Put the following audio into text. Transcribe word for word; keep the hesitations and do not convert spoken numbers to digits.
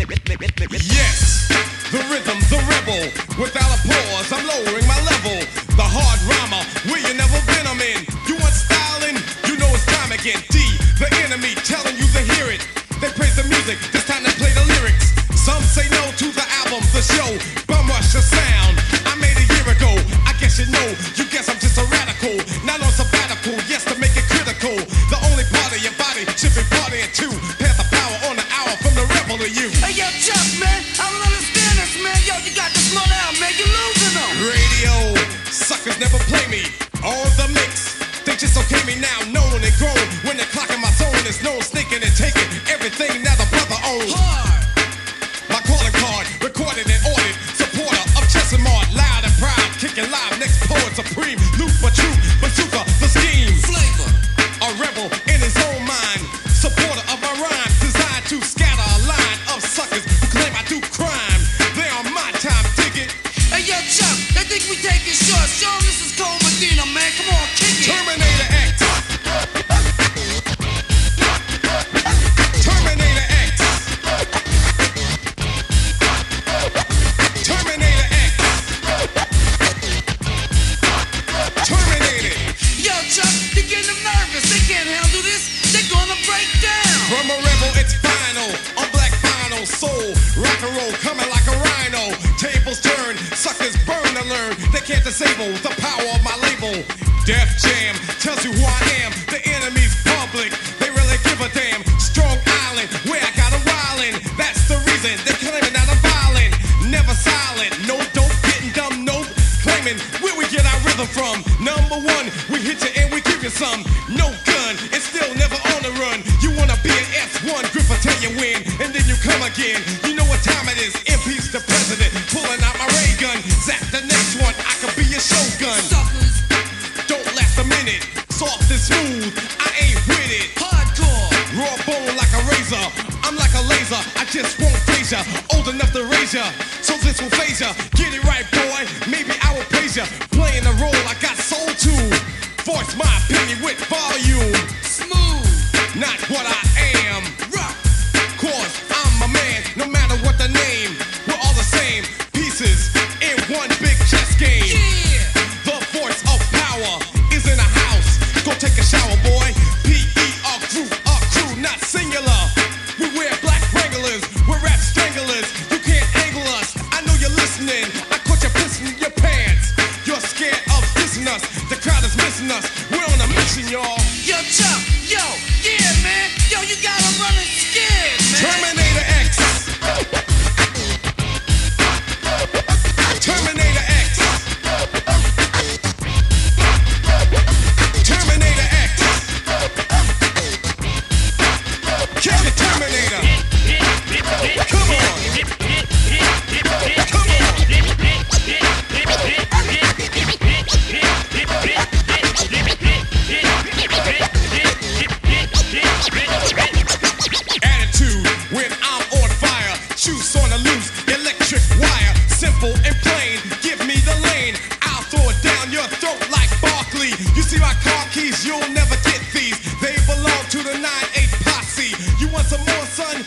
Yes, the rhythm, the rebel. Without a pause, I'm lowering my level. The hard rhymer, where you never been, I'm in. You want styling? You know it's time again. D, the enemy, telling you to hear it. They praise the music, this time they play the lyrics. Some say no to the album, the show. Bum rush the sound. I made a year ago. I guess you know. You guess I'm just a radical. Not on sabbatical, yes, to make it critical. The only part of your body should be partying too. Pass the power on the hour from the rebel to you. Hey, yo, Chuck, man, I don't understand this, man. Yo, you got this slow down, man. You're losing them. Radio, suckers never play me. On the mix, they just okay me now. Known and grown. When they're clocking my zone, there's no sneaking and taking everything now the brother owns. Hard. My calling card, recorded and ordered. Supporter of Chess and Mart, loud and proud. Kicking live, next poet supreme. Loop for truth, bazooka, the scheme. Flavor. A rebel in his own mind. Supporter of my rhymes, designed to scatter a line of suckers who claim I do crime. They on my time, dig it. Hey, yo, Chuck, they think we taking short. Show 'em this is Cole Medina, man. Come on, kick it. Terminator X. Terminator X. Terminator X. Terminated. Yo, Chuck, you're getting them nervous. They can't handle this. They're gonna break down. From a rebel, it's final. On black vinyl, soul, rock and roll, coming like a rhino. Tables turn, suckers burn to learn. They can't disable the power of my label. Def Jam tells you who I am. The enemy's public, they really give a damn. Strong Island, where I got a wildin'. That's the reason they're claiming that I'm violent. Never silent, no dope, getting dumb, nope. Claiming where we get our rhythm from. Number one, we hit you and we give you some. No gun, it's still never on the run. You wanna be an S one, grip will tell you when, and then you come again. You know what time it is, impeach the president. Pulling out my ray gun, zap the next one, I could be your shogun. Suckers. Don't last a minute, soft and smooth, I ain't with it. Hardcore. Raw bone like a razor, I'm like a laser, I just won't phase ya. Old enough to raise ya, so this will phase ya. Get it right, boy, maybe I will praise ya. Playing the role I got soul to. Voice my opinion with volume. Smooth. Not what I am. Rock. Cause I'm a man, no matter what the name. We're all the same, pieces in one big chess game. Yeah. The voice of power is in the house. Go take a shower, boy. P E R crew, our crew, not singular. We wear black Wranglers, we're rap stranglers. You can't angle us, I know you're listening. I caught you pissing in your pants. You're scared of dissing us. The crowd is missing us. We're on a mission, y'all. Yo, Chuck, yo, yeah, man. Yo, you got 'em running scared, man. Terminator X. Terminator X. Terminator X. Kick the Terminator. Come on. Come on. Attitude when I'm on fire. Juice on the loose, electric wire. Simple and plain, give me the lane. I'll throw it down your throat like Barkley. You see my car keys, you'll never get these. They belong to the nine eight posse. You want some more, son?